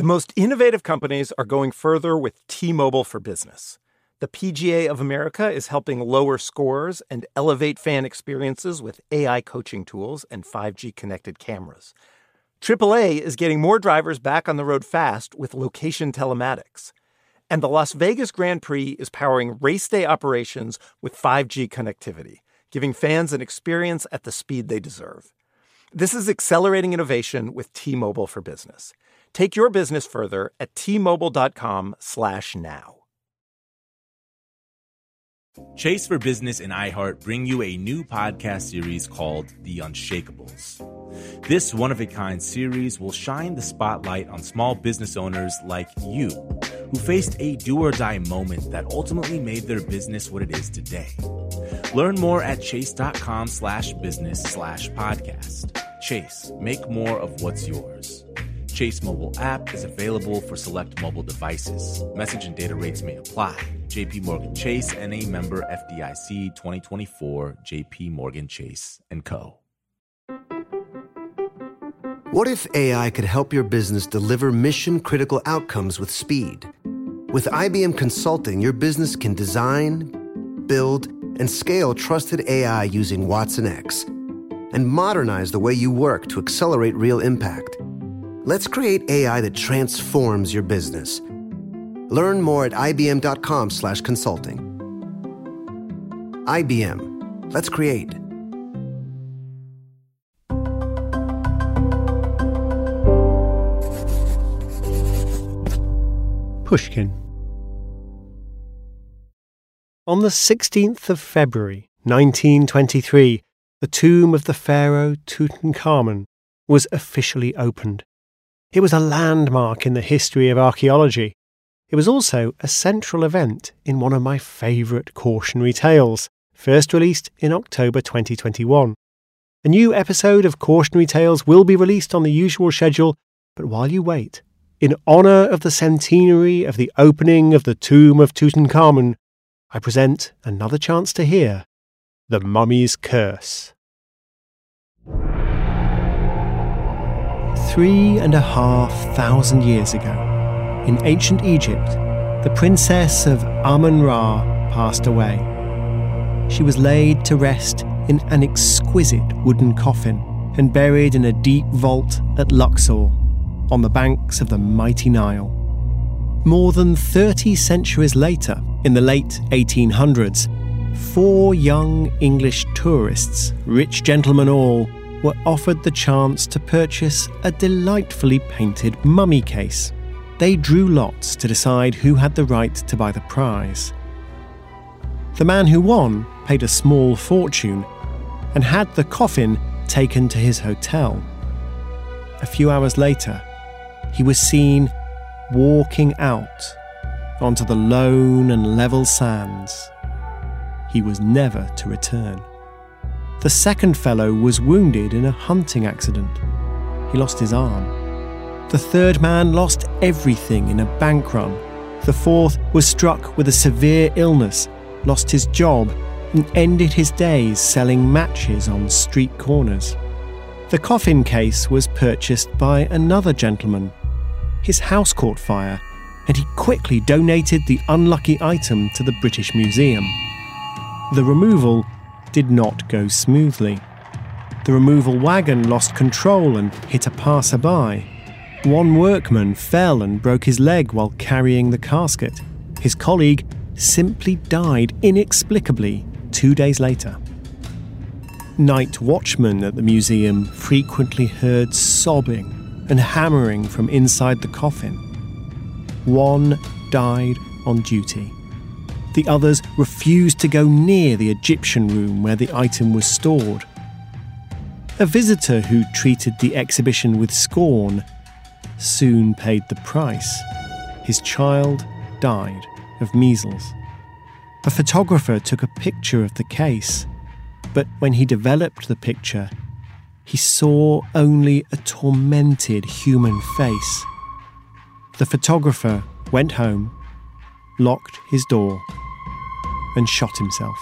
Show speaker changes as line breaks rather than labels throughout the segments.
The most innovative companies are going further with T-Mobile for Business. The PGA of America is helping lower scores and elevate fan experiences with AI coaching tools and 5G connected cameras. AAA is getting more drivers back on the road fast with location telematics. And the Las Vegas Grand Prix is powering race day operations with 5G connectivity, giving fans an experience at the speed they deserve. This is accelerating innovation with T-Mobile for Business. Take your business further at T-Mobile.com/now.
Chase for Business and iHeart bring you a new podcast series called The Unshakables. This one-of-a-kind series will shine the spotlight on small business owners like you, who faced a do-or-die moment that ultimately made their business what it is today. Learn more at chase.com/business/podcast. Chase, make more of what's yours. Chase mobile app is available for select mobile devices. Message and data rates may apply. JP Morgan Chase, N.A. member FDIC 2024, JP Morgan Chase & Co.
What if AI could help your business deliver mission-critical outcomes with speed? With IBM Consulting, your business can design, build, and scale trusted AI using Watson X and modernize the way you work to accelerate real impact. Let's create AI that transforms your business. Learn more at ibm.com/consulting. IBM. Let's create.
Pushkin. On the 16th of February, 1923, the tomb of the pharaoh Tutankhamun was officially opened. It was a landmark in the history of archaeology. It was also a central event in one of my favourite cautionary tales, first released in October 2021. A new episode of Cautionary Tales will be released on the usual schedule, but while you wait, in honour of the centenary of the opening of the tomb of Tutankhamun, I present another chance to hear The Mummy's Curse. 3,500 years ago, in ancient Egypt, the princess of Amun-Ra passed away. She was laid to rest in an exquisite wooden coffin and buried in a deep vault at Luxor, on the banks of the mighty Nile. More than 30 centuries later, in the late 1800s, 4 young English tourists, rich gentlemen all, were offered the chance to purchase a delightfully painted mummy case. They drew lots to decide who had the right to buy the prize. The man who won paid a small fortune and had the coffin taken to his hotel. A few hours later, he was seen walking out onto the lone and level sands. He was never to return. The second fellow was wounded in a hunting accident. He lost his arm. The third man lost everything in a bank run. The fourth was struck with a severe illness, lost his job, and ended his days selling matches on street corners. The coffin case was purchased by another gentleman. His house caught fire, and he quickly donated the unlucky item to the British Museum. The removal did not go smoothly. The removal wagon lost control and hit a passerby. One workman fell and broke his leg while carrying the casket. His colleague simply died inexplicably 2 days later. Night watchmen at the museum frequently heard sobbing and hammering from inside the coffin. One died on duty. The others refused to go near the Egyptian room where the item was stored. A visitor who treated the exhibition with scorn soon paid the price. His child died of measles. A photographer took a picture of the case, but when he developed the picture, he saw only a tormented human face. The photographer went home, locked his door, and shot himself.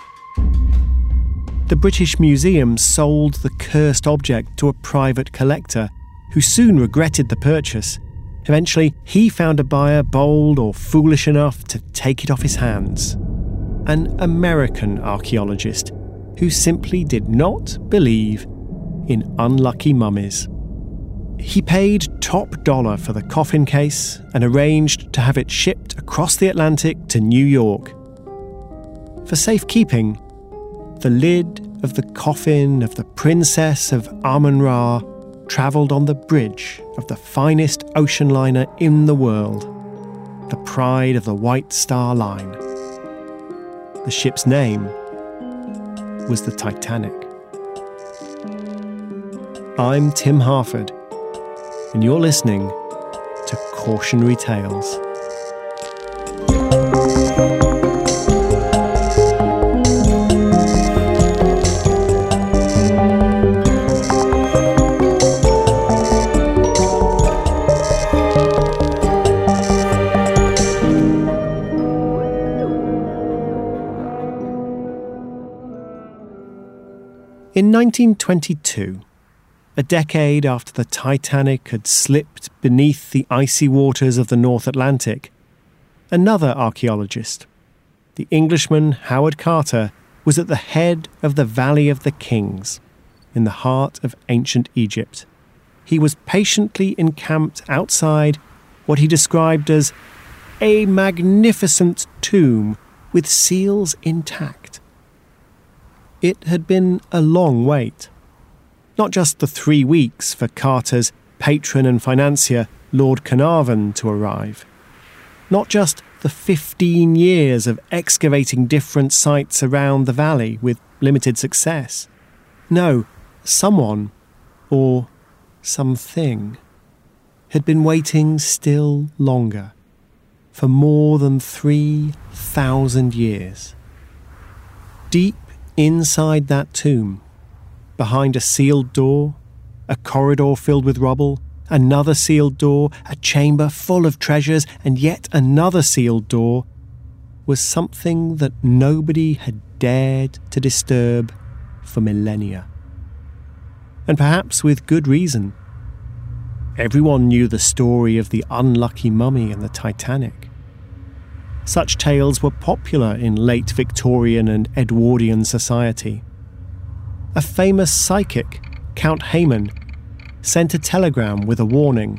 The British Museum sold the cursed object to a private collector who soon regretted the purchase Eventually, he found a buyer bold or foolish enough to take it off his hands. An American archaeologist who simply did not believe in unlucky mummies. He paid top dollar for the coffin case and arranged to have it shipped across the Atlantic to New York. For safekeeping, the lid of the coffin of the Princess of Amun-Ra travelled on the bridge of the finest ocean liner in the world, the pride of the White Star Line. The ship's name was the Titanic. I'm Tim Harford, and you're listening to Cautionary Tales. In 1922, a decade after the Titanic had slipped beneath the icy waters of the North Atlantic, another archaeologist, the Englishman Howard Carter, was at the head of the Valley of the Kings, in the heart of ancient Egypt. He was patiently encamped outside what he described as a magnificent tomb with seals intact. It had been a long wait. Not just the 3 weeks for Carter's patron and financier, Lord Carnarvon, to arrive. Not just the 15 years of excavating different sites around the valley with limited success. No, someone, or something, had been waiting still longer, for more than 3,000 years. Deep inside that tomb, behind a sealed door, a corridor filled with rubble, another sealed door, a chamber full of treasures, and yet another sealed door, was something that nobody had dared to disturb for millennia. And perhaps with good reason. Everyone knew the story of the unlucky mummy and the Titanic. Such tales were popular in late Victorian and Edwardian society. A famous psychic, Count Hayman, sent a telegram with a warning.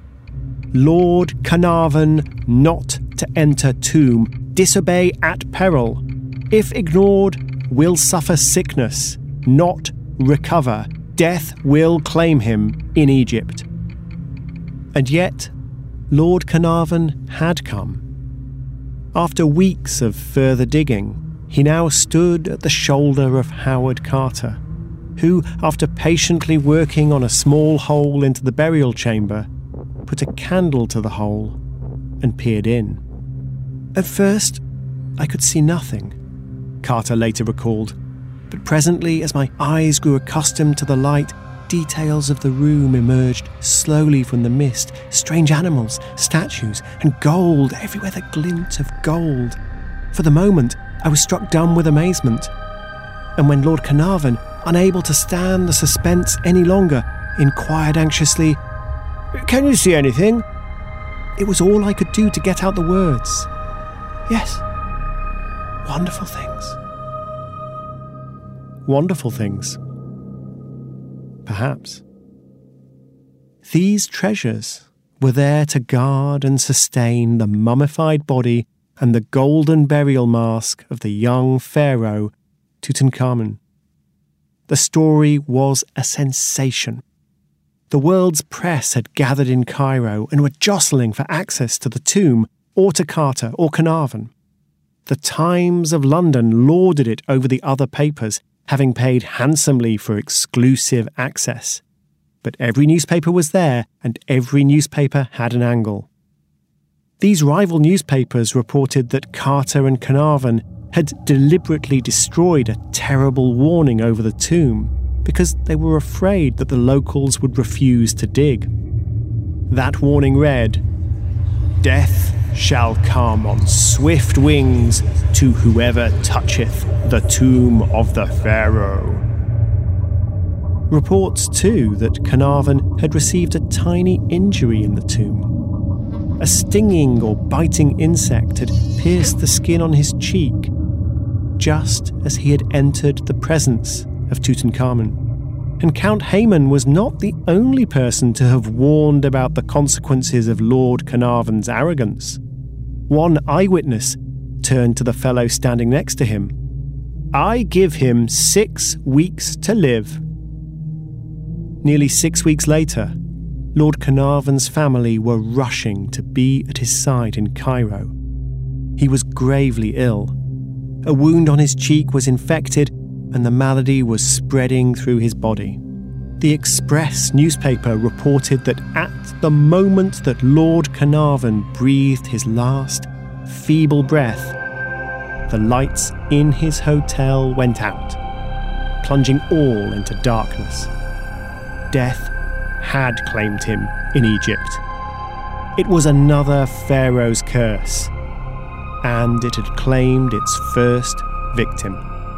Lord Carnarvon not to enter tomb, disobey at peril. If ignored, will suffer sickness, not recover. Death will claim him in Egypt. And yet, Lord Carnarvon had come. After weeks of further digging, he now stood at the shoulder of Howard Carter, who, after patiently working on a small hole into the burial chamber, put a candle to the hole and peered in. At first, I could see nothing, Carter later recalled, but presently, as my eyes grew accustomed to the light, details of the room emerged slowly from the mist, strange animals, statues, and gold, everywhere the glint of gold. For the moment, I was struck dumb with amazement. And when Lord Carnarvon, unable to stand the suspense any longer, inquired anxiously, "Can you see anything?" it was all I could do to get out the words. Yes. Wonderful things. Wonderful things. Perhaps. These treasures were there to guard and sustain the mummified body and the golden burial mask of the young pharaoh Tutankhamun. The story was a sensation. The world's press had gathered in Cairo and were jostling for access to the tomb or to Carter or Carnarvon. The Times of London lauded it over the other papers, having paid handsomely for exclusive access. But every newspaper was there, and every newspaper had an angle. These rival newspapers reported that Carter and Carnarvon had deliberately destroyed a terrible warning over the tomb because they were afraid that the locals would refuse to dig. That warning read, "Death shall come on swift wings to whoever toucheth the tomb of the pharaoh." Reports, too, that Carnarvon had received a tiny injury in the tomb, A stinging or biting insect had pierced the skin on his cheek, just as he had entered the presence of Tutankhamun. And Count Haman was not the only person to have warned about the consequences of Lord Carnarvon's arrogance. One eyewitness turned to the fellow standing next to him. "I give him 6 weeks to live." Nearly 6 weeks later, Lord Carnarvon's family were rushing to be at his side in Cairo. He was gravely ill. A wound on his cheek was infected, and the malady was spreading through his body. The Express newspaper reported that at the moment that Lord Carnarvon breathed his last feeble breath, the lights in his hotel went out, plunging all into darkness. Death had claimed him in Egypt. It was another pharaoh's curse, and it had claimed its first victim.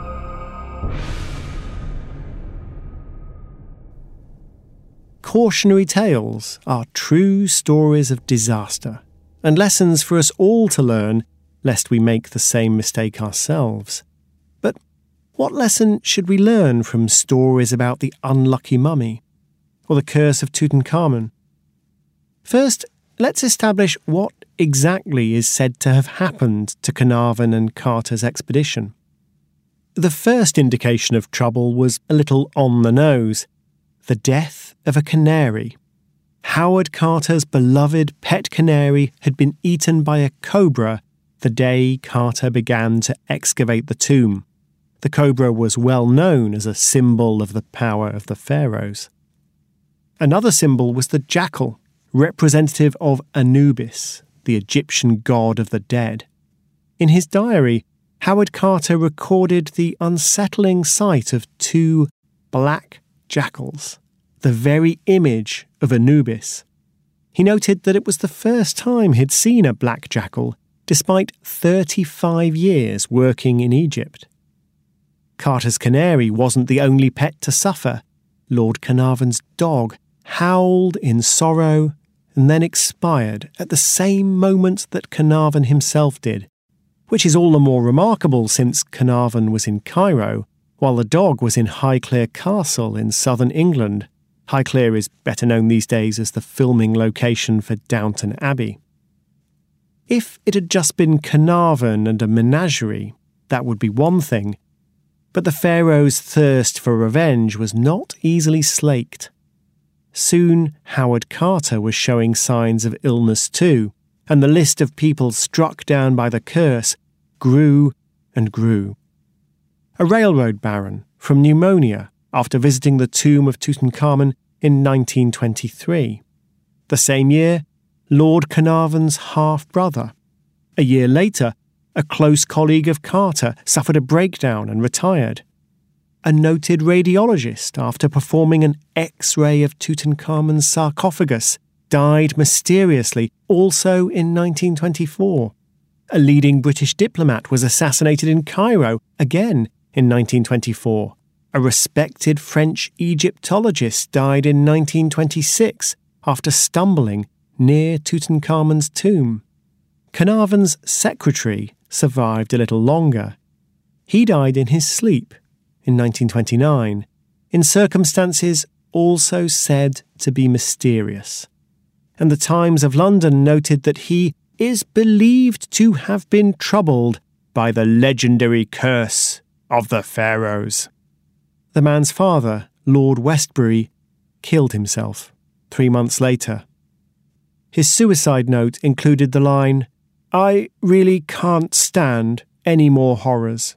Cautionary tales are true stories of disaster and lessons for us all to learn, lest we make the same mistake ourselves. But what lesson should we learn from stories about the unlucky mummy or the curse of Tutankhamun? First, let's establish what exactly is said to have happened to Carnarvon and Carter's expedition. The first indication of trouble was a little on the nose: the death of a canary. Howard Carter's beloved pet canary had been eaten by a cobra the day Carter began to excavate the tomb. The cobra was well known as a symbol of the power of the pharaohs. Another symbol was the jackal, representative of Anubis, the Egyptian god of the dead. In his diary, Howard Carter recorded the unsettling sight of 2 black jackals, the very image of Anubis. He noted that it was the first time he'd seen a black jackal, despite 35 years working in Egypt. Carter's canary wasn't the only pet to suffer. Lord Carnarvon's dog howled in sorrow and then expired at the same moment that Carnarvon himself did, which is all the more remarkable since Carnarvon was in Cairo, while the dog was in Highclere Castle in southern England. Highclere is better known these days as the filming location for Downton Abbey. If it had just been Carnarvon and a menagerie, that would be one thing, but the pharaoh's thirst for revenge was not easily slaked. Soon, Howard Carter was showing signs of illness too, and the list of people struck down by the curse grew and grew. A railroad baron from pneumonia after visiting the tomb of Tutankhamun in 1923. The same year, Lord Carnarvon's half-brother. A year later, a close colleague of Carter suffered a breakdown and retired. A noted radiologist, after performing an X-ray of Tutankhamun's sarcophagus, died mysteriously, also in 1924. A leading British diplomat was assassinated in Cairo, again in 1924. A respected French Egyptologist died in 1926 after stumbling near Tutankhamun's tomb. Carnarvon's secretary survived a little longer. He died in his sleep in 1929, in circumstances also said to be mysterious. And the Times of London noted that he is believed to have been troubled by the legendary curse of the pharaohs. The man's father, Lord Westbury, killed himself 3 months later. His suicide note included the line, "I really can't stand any more horrors."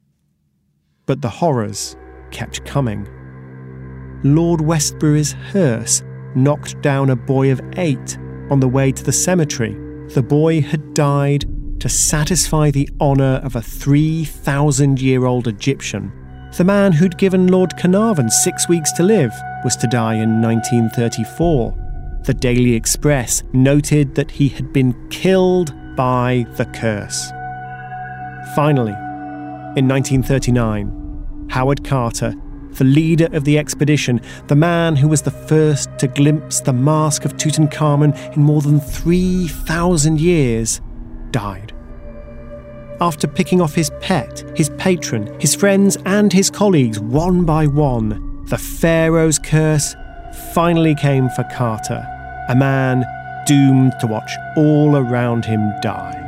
But the horrors kept coming. Lord Westbury's hearse knocked down a boy of 8 on the way to the cemetery. The boy had died to satisfy the honour of a 3,000-year-old Egyptian. The man who'd given Lord Carnarvon 6 weeks to live was to die in 1934. The Daily Express noted that he had been killed by the curse. Finally, in 1939, Howard Carter, the leader of the expedition, the man who was the first to glimpse the mask of Tutankhamun in more than 3,000 years, died. After picking off his pet, his patron, his friends and his colleagues one by one, the Pharaoh's curse finally came for Carter, a man doomed to watch all around him die.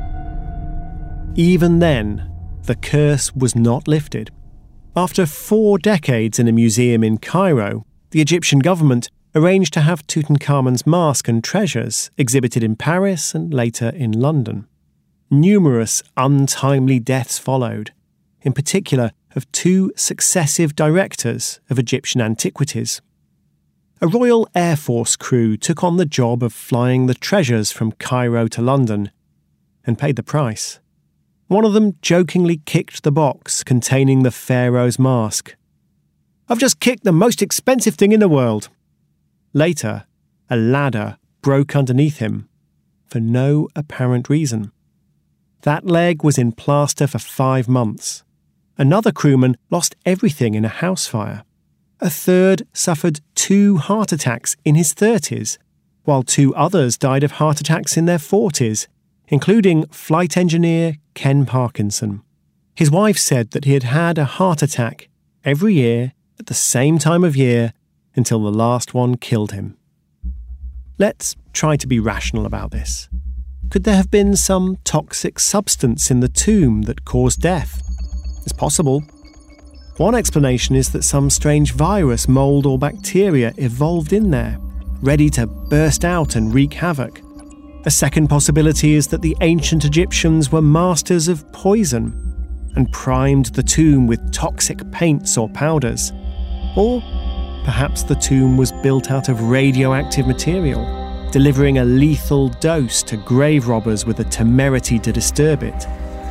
Even then, the curse was not lifted. After 4 decades in a museum in Cairo, the Egyptian government arranged to have Tutankhamun's mask and treasures exhibited in Paris and later in London. Numerous untimely deaths followed, in particular of 2 successive directors of Egyptian antiquities. A Royal Air Force crew took on the job of flying the treasures from Cairo to London and paid the price. One of them jokingly kicked the box containing the pharaoh's mask. "I've just kicked the most expensive thing in the world." Later, a ladder broke underneath him for no apparent reason. That leg was in plaster for 5 months. Another crewman lost everything in a house fire. A third suffered 2 heart attacks in his 30s, while 2 others died of heart attacks in their 40s, including flight engineer Ken Parkinson. His wife said that he had had a heart attack every year at the same time of year until the last one killed him. Let's try to be rational about this. Could there have been some toxic substance in the tomb that caused death? It's possible. One explanation is that some strange virus, mold or bacteria evolved in there, ready to burst out and wreak havoc. A second possibility is that the ancient Egyptians were masters of poison and primed the tomb with toxic paints or powders. Or perhaps the tomb was built out of radioactive material, delivering a lethal dose to grave robbers with the temerity to disturb it.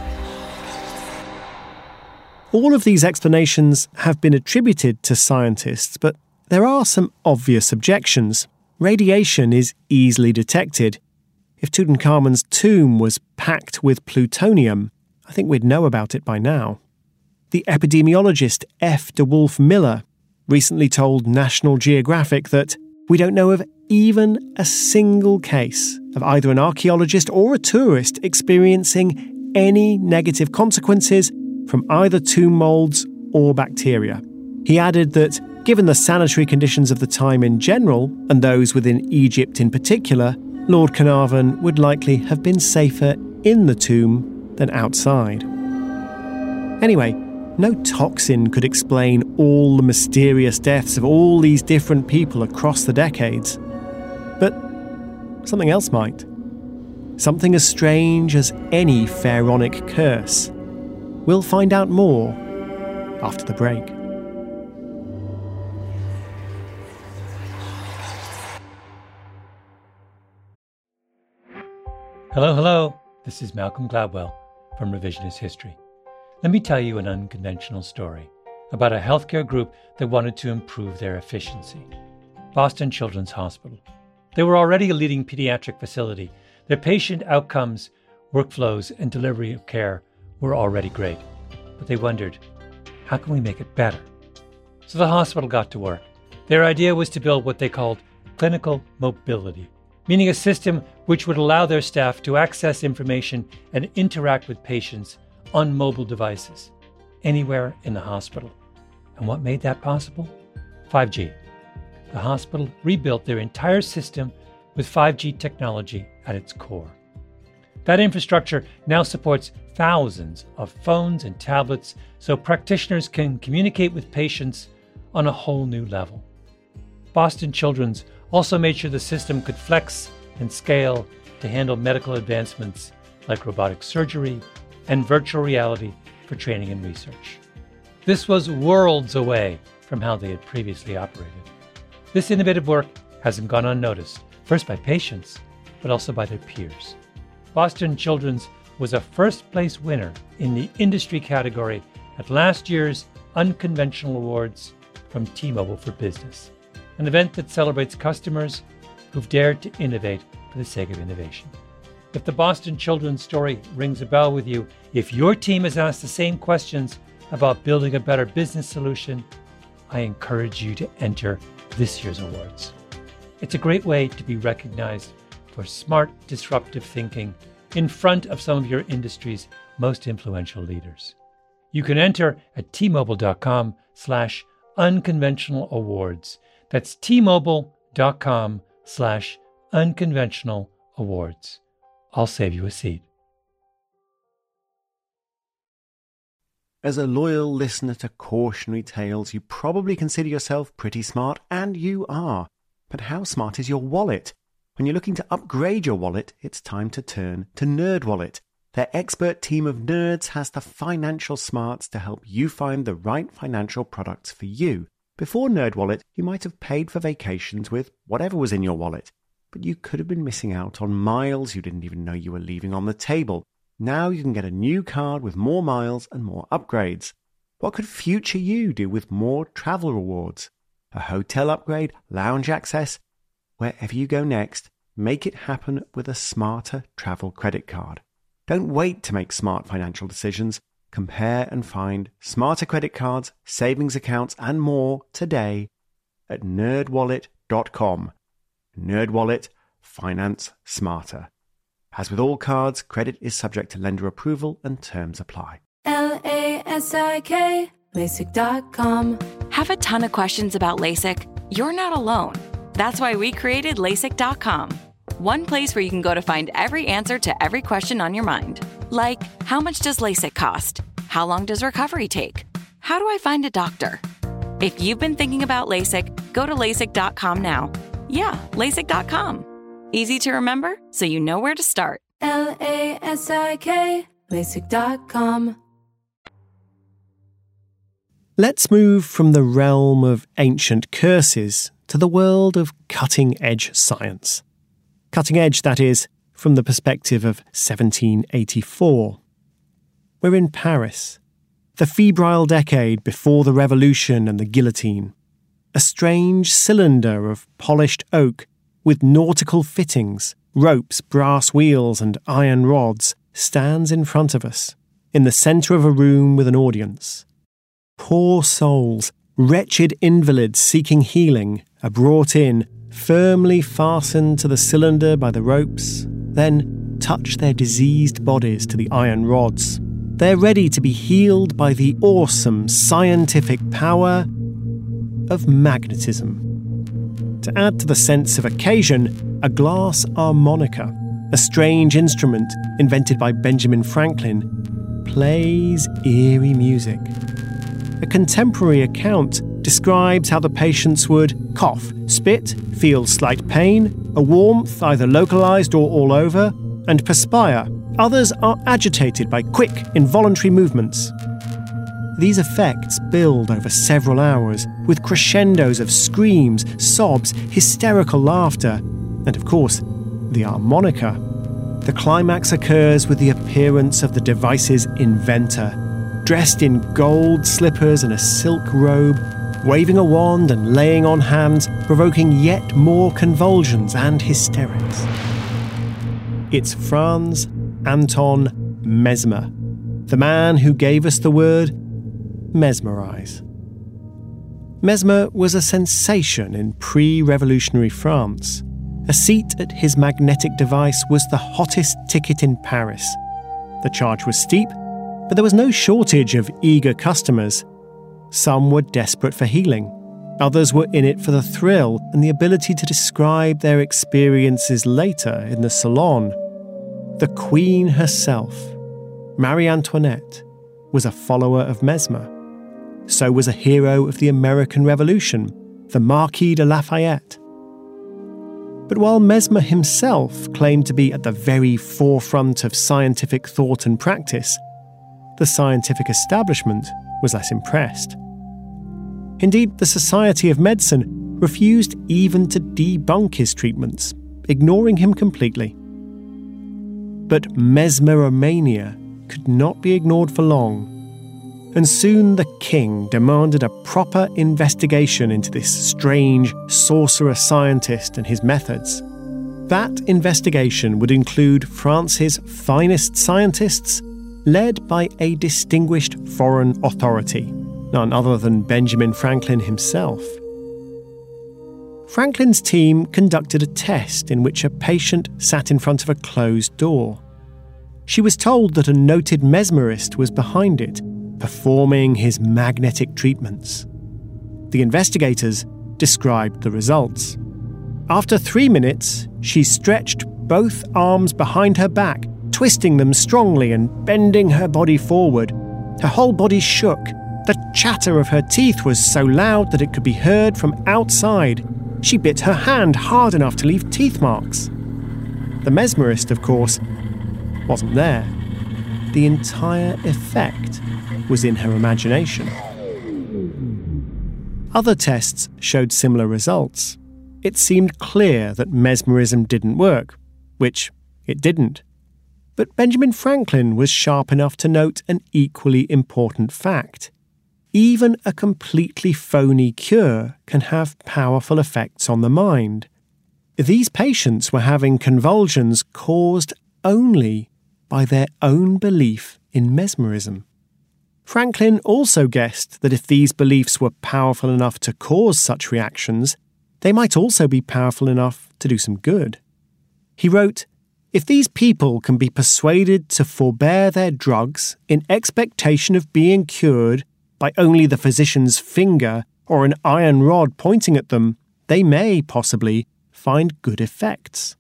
All of these explanations have been attributed to scientists, but there are some obvious objections. Radiation is easily detected. If Tutankhamun's tomb was packed with plutonium, I think we'd know about it by now. The epidemiologist F. DeWolf Miller recently told National Geographic that we don't know of even a single case of either an archaeologist or a tourist experiencing any negative consequences from either tomb moulds or bacteria. He added that, given the sanitary conditions of the time in general, and those within Egypt in particular, Lord Carnarvon would likely have been safer in the tomb than outside. Anyway, no toxin could explain all the mysterious deaths of all these different people across the decades. But something else might. Something as strange as any pharaonic curse. We'll find out more after the break.
Hello. This is Malcolm Gladwell from Revisionist History. Let me tell you an unconventional story about a healthcare group that wanted to improve their efficiency. Boston Children's Hospital. They were already a leading pediatric facility. Their patient outcomes, workflows, and delivery of care were already great. But they wondered, how can we make it better? So the hospital got to work. Their idea was to build what they called clinical mobility, meaning a system which would allow their staff to access information and interact with patients on mobile devices, anywhere in the hospital. And what made that possible? 5G. The hospital rebuilt their entire system with 5G technology at its core. That infrastructure now supports thousands of phones and tablets so practitioners can communicate with patients on a whole new level. Boston Children's also made sure the system could flex and scale to handle medical advancements like robotic surgery and virtual reality for training and research. This was worlds away from how they had previously operated. This innovative work hasn't gone unnoticed, first by patients, but also by their peers. Boston Children's was a first-place winner in the industry category at last year's Unconventional Awards from T-Mobile for Business, an event that celebrates customers who've dared to innovate for the sake of innovation. If the Boston Children's story rings a bell with you, if your team has asked the same questions about building a better business solution, I encourage you to enter this year's awards. It's a great way to be recognized for smart, disruptive thinking in front of some of your industry's most influential leaders. You can enter at tmobile.com/unconventional awards. That's tmobile.com/unconventional awards. I'll save you a seat.
As a loyal listener to Cautionary Tales, you probably consider yourself pretty smart, and you are. But how smart is your wallet? When you're looking to upgrade your wallet, it's time to turn to NerdWallet. Their expert team of nerds has the financial smarts to help you find the right financial products for you. Before NerdWallet, you might have paid for vacations with whatever was in your wallet, but you could have been missing out on miles you didn't even know you were leaving on the table. Now you can get a new card with more miles and more upgrades. What could future you do with more travel rewards? A hotel upgrade, lounge access? Wherever you go next, make it happen with a smarter travel credit card. Don't wait to make smart financial decisions. Compare and find smarter credit cards, savings accounts, and more today at nerdwallet.com. NerdWallet, finance smarter. As with all cards, credit is subject to lender approval and terms apply.
LASIK, LASIK.com.
Have a ton of questions about LASIK? You're not alone. That's why we created LASIK.com. One place where you can go to find every answer to every question on your mind. Like, how much does LASIK cost? How long does recovery take? How do I find a doctor? If you've been thinking about LASIK, go to LASIK.com now. Yeah, LASIK.com. Easy to remember, so you know where to start.
LASIK, LASIK.com.
Let's move from the realm of ancient curses to the world of cutting-edge science. Cutting edge, that is, from the perspective of 1784. We're in Paris, the febrile decade before the Revolution and the guillotine. A strange cylinder of polished oak with nautical fittings, ropes, brass wheels, and iron rods stands in front of us, in the centre of a room with an audience. Poor souls, wretched invalids seeking healing, are brought in, firmly fastened to the cylinder by the ropes, then touch their diseased bodies to the iron rods. They're ready to be healed by the awesome scientific power of magnetism. To add to the sense of occasion, a glass harmonica, a strange instrument invented by Benjamin Franklin, plays eerie music. A contemporary account describes how the patients would cough, spit, feel slight pain, a warmth either localized or all over, and perspire. Others are agitated by quick, involuntary movements. These effects build over several hours, with crescendos of screams, sobs, hysterical laughter, and of course, the harmonica. The climax occurs with the appearance of the device's inventor, dressed in gold slippers and a silk robe, waving a wand and laying on hands, provoking yet more convulsions and hysterics. It's Franz Anton Mesmer, the man who gave us the word mesmerize. Mesmer was a sensation in pre-revolutionary France. A seat at his magnetic device was the hottest ticket in Paris. The charge was steep, but there was no shortage of eager customers. Some were desperate for healing. Others were in it for the thrill and the ability to describe their experiences later in the salon. The Queen herself, Marie Antoinette, was a follower of Mesmer. So was a hero of the American Revolution, the Marquis de Lafayette. But while Mesmer himself claimed to be at the very forefront of scientific thought and practice, the scientific establishment was less impressed. Indeed, the Society of Medicine refused even to debunk his treatments, ignoring him completely. But mesmeromania could not be ignored for long, and soon the king demanded a proper investigation into this strange sorcerer scientist and his methods. That investigation would include France's finest scientists, led by a distinguished foreign authority, none other than Benjamin Franklin himself. Franklin's team conducted a test in which a patient sat in front of a closed door. She was told that a noted mesmerist was behind it, performing his magnetic treatments. The investigators described the results. After 3 minutes, she stretched both arms behind her back, twisting them strongly and bending her body forward. Her whole body shook. The chatter of her teeth was so loud that it could be heard from outside. She bit her hand hard enough to leave teeth marks. The mesmerist, of course, wasn't there. The entire effect was in her imagination. Other tests showed similar results. It seemed clear that mesmerism didn't work, which it didn't. But Benjamin Franklin was sharp enough to note an equally important fact. Even a completely phony cure can have powerful effects on the mind. These patients were having convulsions caused only by their own belief in mesmerism. Franklin also guessed that if these beliefs were powerful enough to cause such reactions, they might also be powerful enough to do some good. He wrote, "If these people can be persuaded to forbear their drugs in expectation of being cured by only the physician's finger or an iron rod pointing at them, they may possibly find good effects."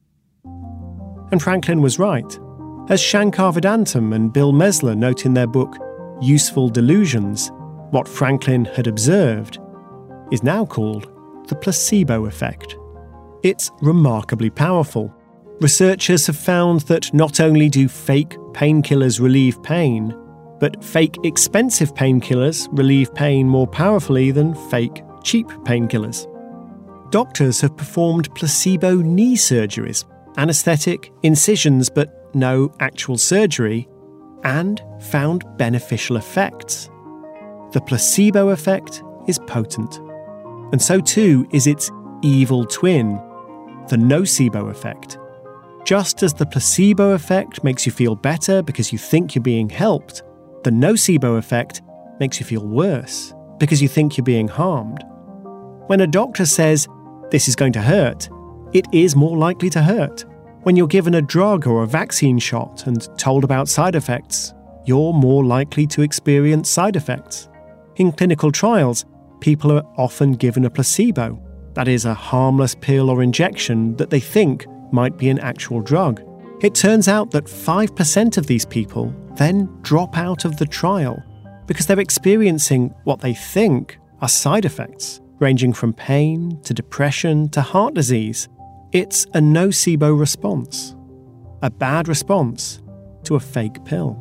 And Franklin was right. As Shankar Vedantam and Bill Mesler note in their book Useful Delusions, what Franklin had observed is now called the placebo effect. It's remarkably powerful. Researchers have found that not only do fake painkillers relieve pain, but fake expensive painkillers relieve pain more powerfully than fake cheap painkillers. Doctors have performed placebo knee surgeries, anaesthetic, incisions, but no actual surgery, and found beneficial effects. The placebo effect is potent, and so too is its evil twin, the nocebo effect. Just as the placebo effect makes you feel better because you think you're being helped, the nocebo effect makes you feel worse because you think you're being harmed. When a doctor says, "This is going to hurt," it is more likely to hurt. When you're given a drug or a vaccine shot and told about side effects, you're more likely to experience side effects. In clinical trials, people are often given a placebo, that is, a harmless pill or injection that they think might be an actual drug. It turns out that 5% of these people then drop out of the trial because they're experiencing what they think are side effects, ranging from pain to depression to heart disease. It's a nocebo response, a bad response to a fake pill.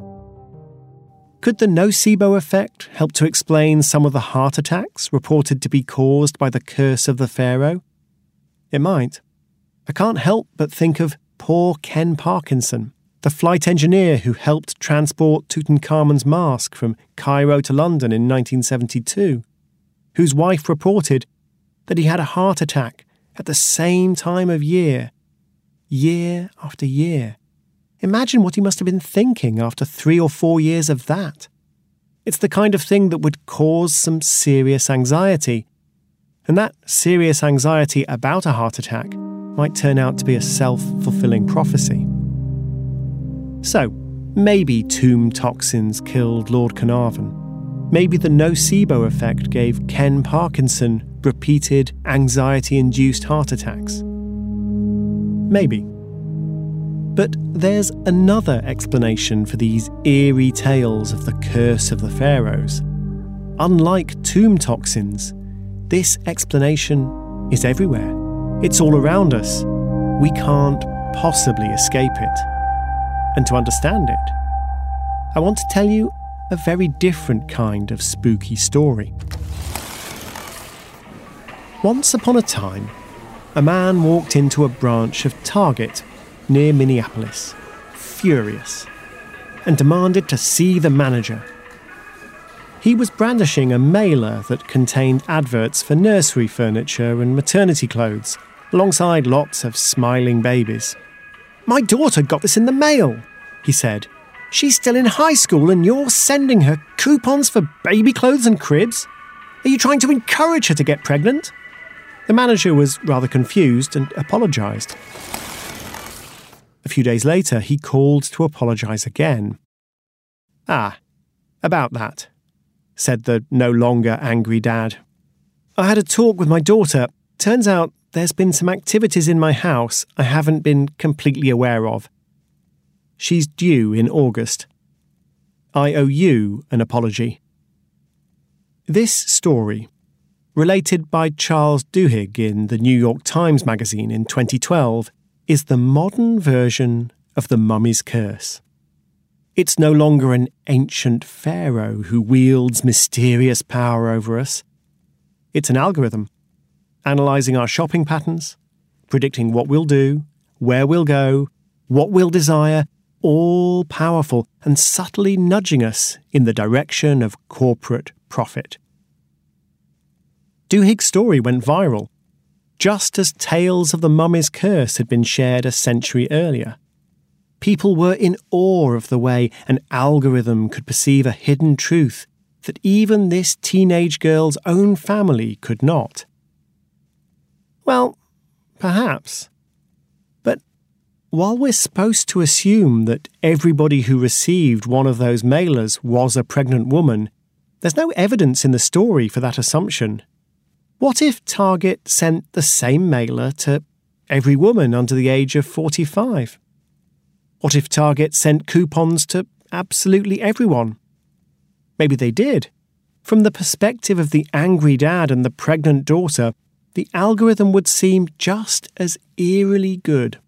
Could the nocebo effect help to explain some of the heart attacks reported to be caused by the curse of the pharaoh? It might. I can't help but think of poor Ken Parkinson, the flight engineer who helped transport Tutankhamun's mask from Cairo to London in 1972, whose wife reported that he had a heart attack at the same time of year after year. Imagine what he must have been thinking after 3 or 4 years of that. It's the kind of thing that would cause some serious anxiety. And that serious anxiety about a heart attack might turn out to be a self-fulfilling prophecy. So, maybe tomb toxins killed Lord Carnarvon. Maybe the nocebo effect gave Ken Parkinson repeated anxiety-induced heart attacks. Maybe. But there's another explanation for these eerie tales of the curse of the pharaohs. Unlike tomb toxins, this explanation is everywhere. It's all around us. We can't possibly escape it. And to understand it, I want to tell you a very different kind of spooky story. Once upon a time, a man walked into a branch of Target near Minneapolis, furious, and demanded to see the manager. He was brandishing a mailer that contained adverts for nursery furniture and maternity clothes, alongside lots of smiling babies. "My daughter got this in the mail," he said, She's still in high school and you're sending her coupons for baby clothes and cribs? Are you trying to encourage her to get pregnant? The manager was rather confused and apologised. A few days later, he called to apologise again. "Ah, about that," said the no longer angry dad. "I had a talk with my daughter. Turns out there's been some activities in my house I haven't been completely aware of. She's due in August. I owe you an apology." This story, related by Charles Duhigg in the New York Times Magazine in 2012, is the modern version of the Mummy's Curse. It's no longer an ancient pharaoh who wields mysterious power over us. It's an algorithm, analysing our shopping patterns, predicting what we'll do, where we'll go, what we'll desire, all powerful and subtly nudging us in the direction of corporate profit. Duhigg's story went viral, just as tales of the Mummy's Curse had been shared a century earlier. People were in awe of the way an algorithm could perceive a hidden truth that even this teenage girl's own family could not. Well, perhaps. But while we're supposed to assume that everybody who received one of those mailers was a pregnant woman, there's no evidence in the story for that assumption. What if Target sent the same mailer to every woman under the age of 45? What if Target sent coupons to absolutely everyone? Maybe they did. From the perspective of the angry dad and the pregnant daughter, the algorithm would seem just as eerily good.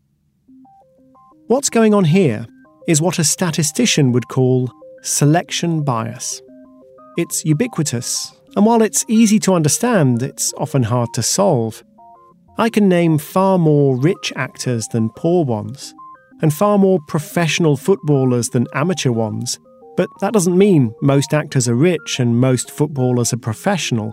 What's going on here is what a statistician would call selection bias. It's ubiquitous, and while it's easy to understand, it's often hard to solve. I can name far more rich actors than poor ones, and far more professional footballers than amateur ones, but that doesn't mean most actors are rich and most footballers are professional.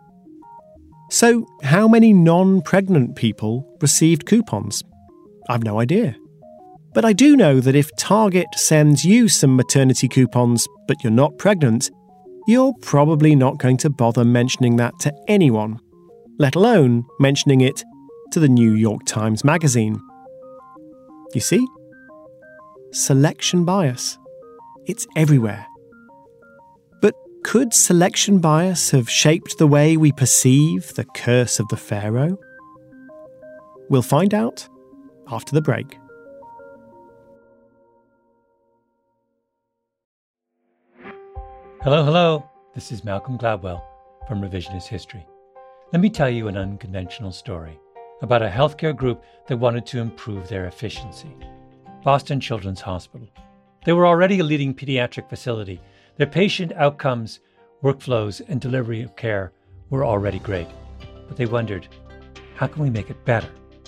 So, how many non-pregnant people received coupons? I've no idea. But I do know that if Target sends you some maternity coupons, but you're not pregnant, you're probably not going to bother mentioning that to anyone, let alone mentioning it to the New York Times Magazine. You see? Selection bias. It's everywhere. But could selection bias have shaped the way we perceive the curse of the pharaoh? We'll find out after the break.
Hello. This is Malcolm Gladwell from Revisionist History. Let me tell you an unconventional story about a healthcare group that wanted to improve their efficiency. Boston Children's Hospital. They were already a leading pediatric facility. Their patient outcomes, workflows, and delivery of care were already great. But they wondered, how can we make it better?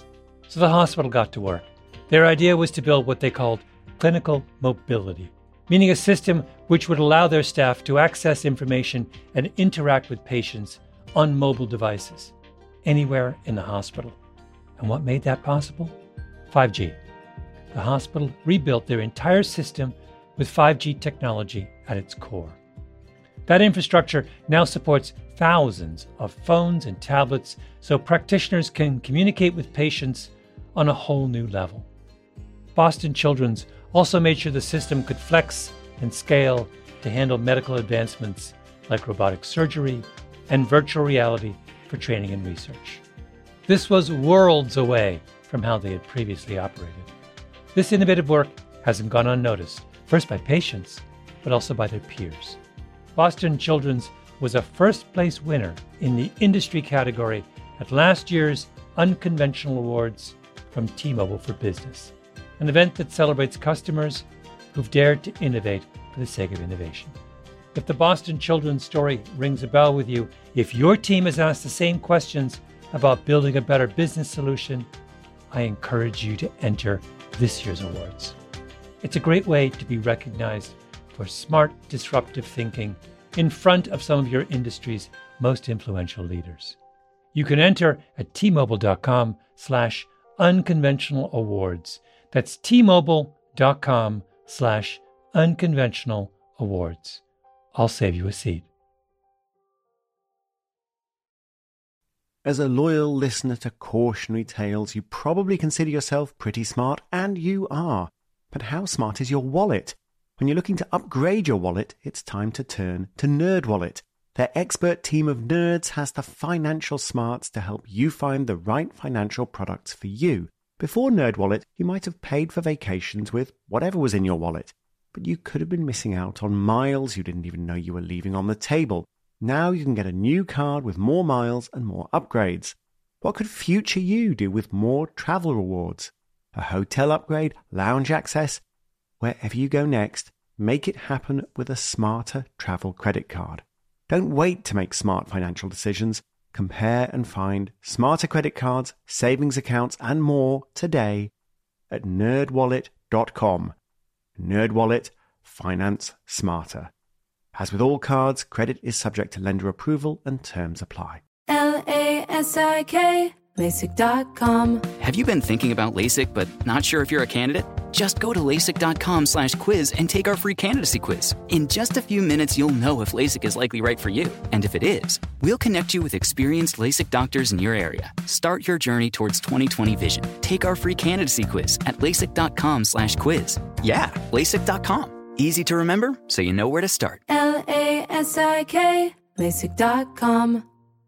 So the hospital got to work. Their idea was to build what they called clinical mobility, meaning a system which would allow their staff to access information and interact with patients on mobile devices, anywhere in the hospital. And what made that possible? 5G. The hospital rebuilt their entire system with 5G technology at its core. That infrastructure now supports thousands of phones and tablets so practitioners can communicate with patients on a whole new level. Boston Children's also made sure the system could flex and scale to handle medical advancements like robotic surgery and virtual reality for training and research. This was worlds away from how they had previously operated. This innovative work hasn't gone unnoticed, first by patients, but also by their peers. Boston Children's was a first-place winner in the industry category at last year's Unconventional Awards from T-Mobile for Business, an event that celebrates customers who've dared to innovate for the sake of innovation. If the Boston Children's story rings a bell with you, if your team has asked the same questions about building a better business solution, I encourage you to enter this year's awards. It's a great way to be recognized for smart, disruptive thinking in front of some of your industry's most influential leaders. You can enter at tmobile.com/unconventional awards. That's tmobile.com/unconventional unconventional awards. I'll save you a seat.
As a loyal listener to cautionary tales, you probably consider yourself pretty smart, and you are. But how smart is your wallet? When you're looking to upgrade your wallet, it's time to turn to NerdWallet. Their expert team of nerds has the financial smarts to help you find the right financial products for you. Before NerdWallet, you might have paid for vacations with whatever was in your wallet, but you could have been missing out on miles you didn't even know you were leaving on the table. Now you can get a new card with more miles and more upgrades. What could future you do with more travel rewards? A hotel upgrade, lounge access? Wherever you go next, make it happen with a smarter travel credit card. Don't wait to make smart financial decisions. Compare and find smarter credit cards, savings accounts, and more today at nerdwallet.com. NerdWallet, finance smarter. As with all cards, credit is subject to lender approval and terms apply.
LASIK, LASIK.com.
Have you been thinking about LASIK but not sure if you're a candidate? Just go to LASIK.com/quiz and take our free candidacy quiz. In just a few minutes, you'll know if LASIK is likely right for you. And if it is, we'll connect you with experienced LASIK doctors in your area. Start your journey towards 20/20 vision. Take our free candidacy quiz at LASIK.com/quiz. Yeah, LASIK.com. Easy to remember, so you know where to start.
LASIK, LASIK.com.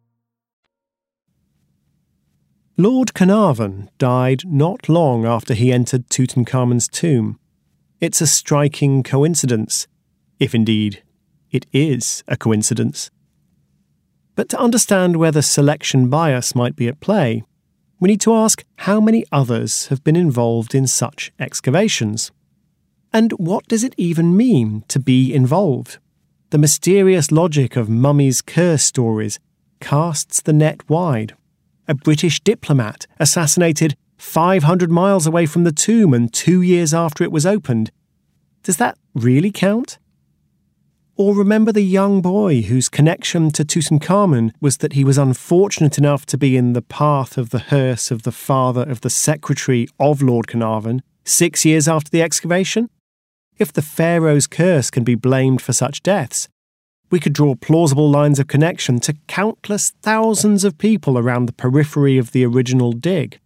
Lord Carnarvon died not long after he entered Tutankhamun's tomb. It's a striking coincidence, if indeed it is a coincidence. But to understand whether selection bias might be at play, we need to ask how many others have been involved in such excavations. And what does it even mean to be involved? The mysterious logic of mummies' curse stories casts the net wide. A British diplomat assassinated 500 miles away from the tomb and 2 years after it was opened. Does that really count? Or remember the young boy whose connection to Tutankhamun was that he was unfortunate enough to be in the path of the hearse of the father of the secretary of Lord Carnarvon 6 years after the excavation? If the pharaoh's curse can be blamed for such deaths, we could draw plausible lines of connection to countless thousands of people around the periphery of the original dig.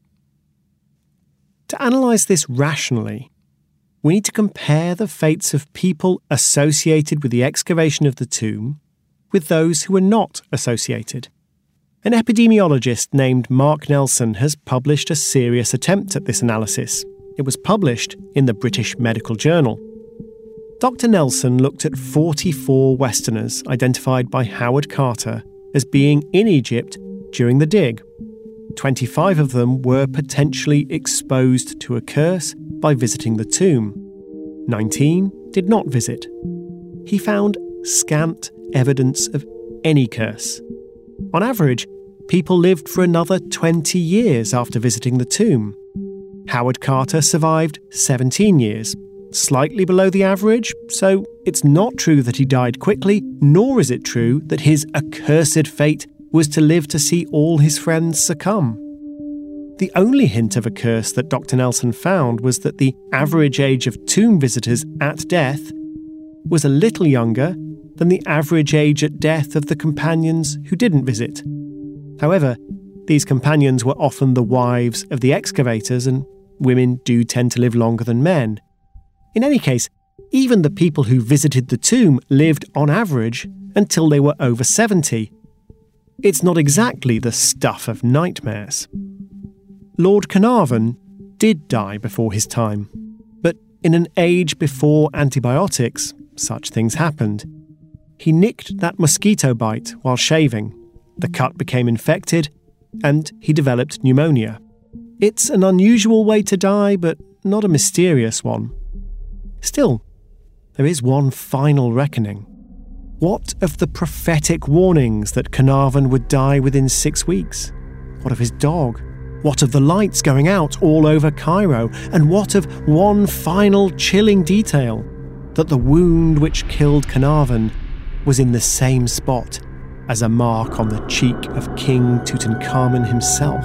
To analyse this rationally, we need to compare the fates of people associated with the excavation of the tomb with those who were not associated. An epidemiologist named Mark Nelson has published a serious attempt at this analysis. It was published in the British Medical Journal. Dr. Nelson looked at 44 Westerners identified by Howard Carter as being in Egypt during the dig. 25 of them were potentially exposed to a curse by visiting the tomb. 19 did not visit. He found scant evidence of any curse. On average, people lived for another 20 years after visiting the tomb. Howard Carter survived 17 years, slightly below the average, so it's not true that he died quickly, nor is it true that his accursed fate was to live to see all his friends succumb. The only hint of a curse that Dr. Nelson found was that the average age of tomb visitors at death was a little younger than the average age at death of the companions who didn't visit. However, these companions were often the wives of the excavators, and women do tend to live longer than men. In any case, even the people who visited the tomb lived on average until they were over 70. It's not exactly the stuff of nightmares. Lord Carnarvon did die before his time, but in an age before antibiotics, such things happened. He nicked that mosquito bite while shaving. The cut became infected, and he developed pneumonia. It's an unusual way to die, but not a mysterious one. Still, there is one final reckoning. What of the prophetic warnings that Carnarvon would die within 6 weeks? What of his dog? What of the lights going out all over Cairo? And what of one final chilling detail? That the wound which killed Carnarvon was in the same spot as a mark on the cheek of King Tutankhamun himself.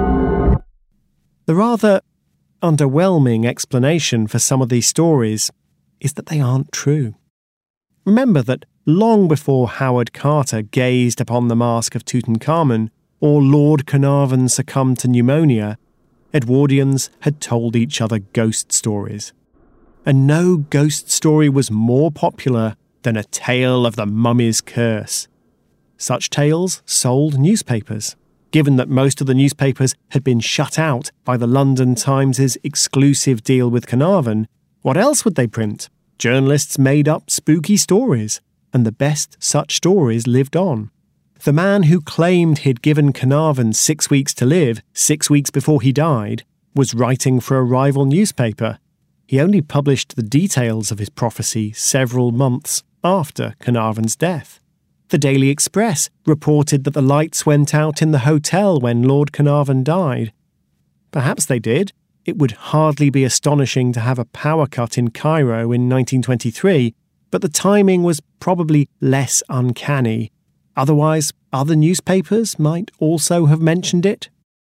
The rather underwhelming explanation for some of these stories is that they aren't true. Remember that long before Howard Carter gazed upon the mask of Tutankhamun, or Lord Carnarvon succumbed to pneumonia, Edwardians had told each other ghost stories. And no ghost story was more popular than a tale of the mummy's curse. Such tales sold newspapers. Given that most of the newspapers had been shut out by the London Times' exclusive deal with Carnarvon, what else would they print? Journalists made up spooky stories, and the best such stories lived on. The man who claimed he'd given Carnarvon 6 weeks to live, 6 weeks before he died, was writing for a rival newspaper. He only published the details of his prophecy several months after Carnarvon's death. The Daily Express reported that the lights went out in the hotel when Lord Carnarvon died. Perhaps they did. It would hardly be astonishing to have a power cut in Cairo in 1923, but the timing was probably less uncanny. Otherwise, other newspapers might also have mentioned it.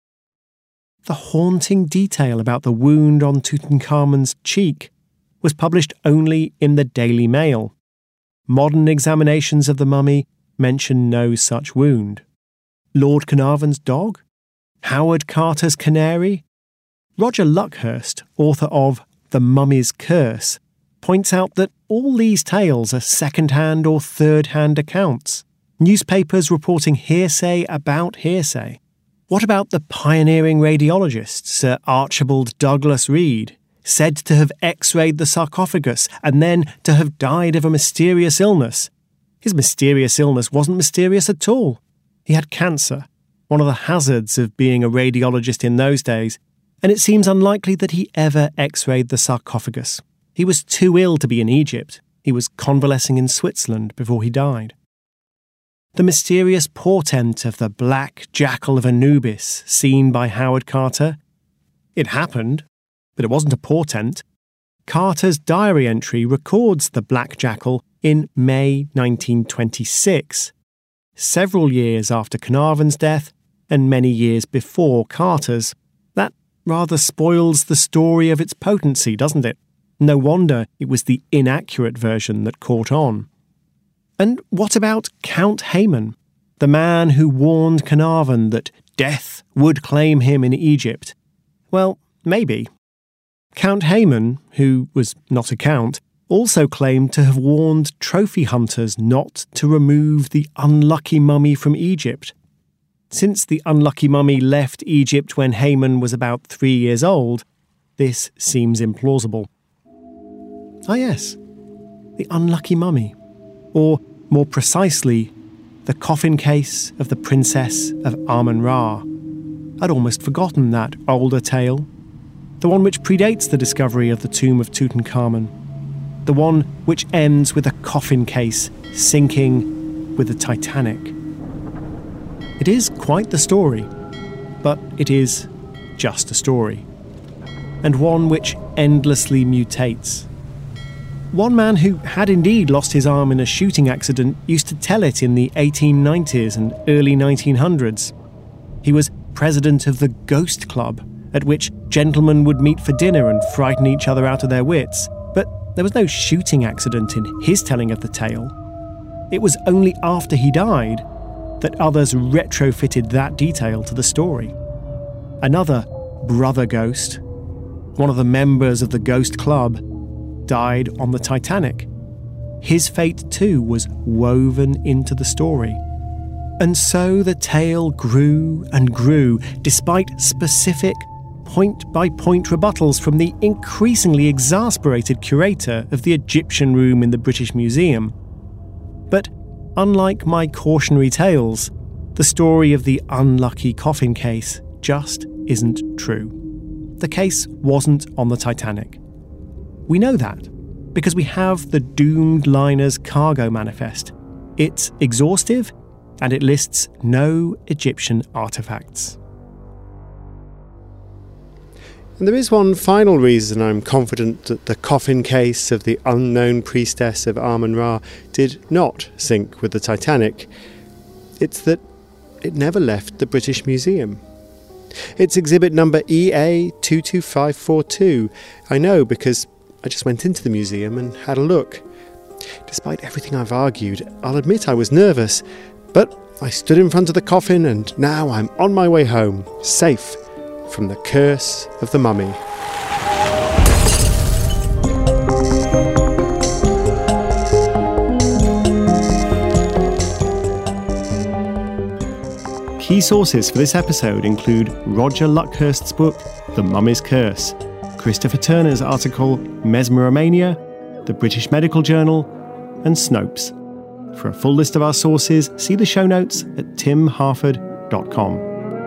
The haunting detail about the wound on Tutankhamun's cheek was published only in the Daily Mail. Modern examinations of the mummy mention no such wound. Lord Carnarvon's dog? Howard Carter's canary? Roger Luckhurst, author of The Mummy's Curse, points out that all these tales are second-hand or third-hand accounts. Newspapers reporting hearsay about hearsay. What about the pioneering radiologist, Sir Archibald Douglas Reed, said to have x-rayed the sarcophagus and then to have died of a mysterious illness? His mysterious illness wasn't mysterious at all. He had cancer, one of the hazards of being a radiologist in those days, and it seems unlikely that he ever x-rayed the sarcophagus. He was too ill to be in Egypt. He was convalescing in Switzerland before he died. The mysterious portent of the black jackal of Anubis seen by Howard Carter? It happened, but it wasn't a portent. Carter's diary entry records the black jackal in May 1926, several years after Carnarvon's death and many years before Carter's. That rather spoils the story of its potency, doesn't it? No wonder it was the inaccurate version that caught on. And what about Count Haman, the man who warned Carnarvon that death would claim him in Egypt? Well, maybe. Count Haman, who was not a count, also claimed to have warned trophy hunters not to remove the unlucky mummy from Egypt. Since the unlucky mummy left Egypt when Haman was about 3 years old, this seems implausible. Ah yes, the unlucky mummy. Or, more precisely, the coffin case of the Princess of Amun-Ra. I'd almost forgotten that older tale. The one which predates the discovery of the tomb of Tutankhamun. The one which ends with a coffin case sinking with the Titanic. It is quite the story, but it is just a story. And one which endlessly mutates. One man who had indeed lost his arm in a shooting accident used to tell it in the 1890s and early 1900s. He was president of the Ghost Club, at which gentlemen would meet for dinner and frighten each other out of their wits. But there was no shooting accident in his telling of the tale. It was only after he died that others retrofitted that detail to the story. Another brother ghost, one of the members of the Ghost Club, died on the Titanic. His fate too was woven into the story. And so the tale grew and grew, despite specific point-by-point rebuttals from the increasingly exasperated curator of the Egyptian Room in the British Museum. But unlike my cautionary tales, the story of the unlucky coffin case just isn't true. The case wasn't on the Titanic. We know that because we have the doomed liner's cargo manifest. It's exhaustive and it lists no Egyptian artefacts.
And there is one final reason I'm confident that the coffin case of the unknown priestess of Amun-Ra did not sink with the Titanic. It's that it never left the British Museum. It's exhibit number EA22542. I know because I I just went into the museum and had a look. Despite everything I've argued, I'll admit I was nervous, but I stood in front of the coffin and now I'm on my way home, safe from the curse of the mummy.
Key sources for this episode include Roger Luckhurst's book, The Mummy's Curse, Christopher Turner's article, Mesmeromania, the British Medical Journal, and Snopes. For a full list of our sources, see the show notes at timharford.com.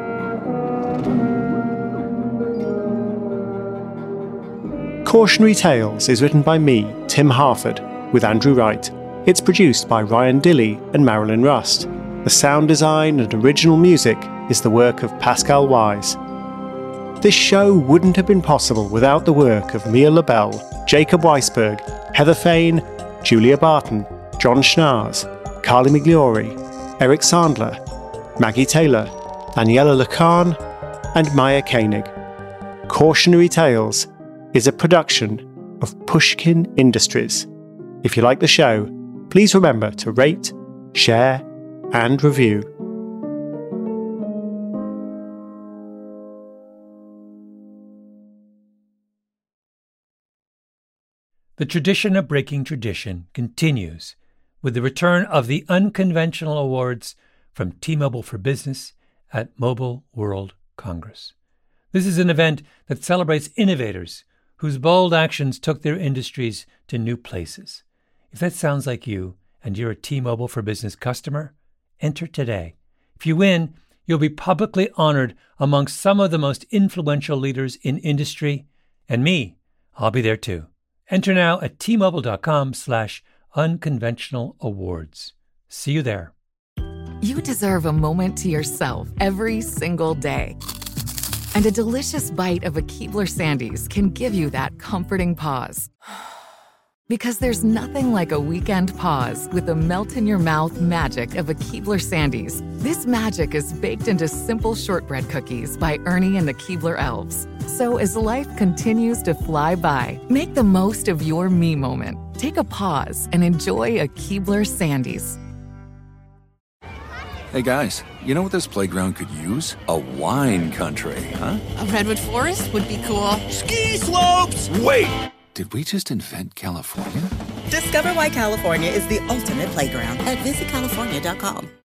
Cautionary Tales is written by me, Tim Harford, with Andrew Wright. It's produced by Ryan Dilley and Marilyn Rust. The sound design and original music is the work of Pascal Wise. This show wouldn't have been possible without the work of Mia LaBelle, Jacob Weisberg, Heather Fain, Julia Barton, John Schnars, Carly Migliori, Eric Sandler, Maggie Taylor, Daniela Lacan, and Maya Koenig. Cautionary Tales is a production of Pushkin Industries. If you like the show, please remember to rate, share, and review.
The tradition of breaking tradition continues with the return of the Unconventional Awards from T-Mobile for Business at Mobile World Congress. This is an event that celebrates innovators whose bold actions took their industries to new places. If that sounds like you and you're a T-Mobile for Business customer, enter today. If you win, you'll be publicly honored amongst some of the most influential leaders in industry. And me, I'll be there too. Enter now at tmobile.com/unconventional awards. See you there.
You deserve a moment to yourself every single day. And a delicious bite of a Keebler Sandies can give you that comforting pause. Because there's nothing like a weekend pause with the melt-in-your-mouth magic of a Keebler Sandies. This magic is baked into simple shortbread cookies by Ernie and the Keebler Elves. So as life continues to fly by, make the most of your me moment. Take a pause and enjoy a Keebler Sandies.
Hey guys, you know what this playground could use? A wine country, huh?
A redwood forest would be cool.
Ski slopes! Wait! Did we just invent California?
Discover why California is the ultimate playground at visitcalifornia.com.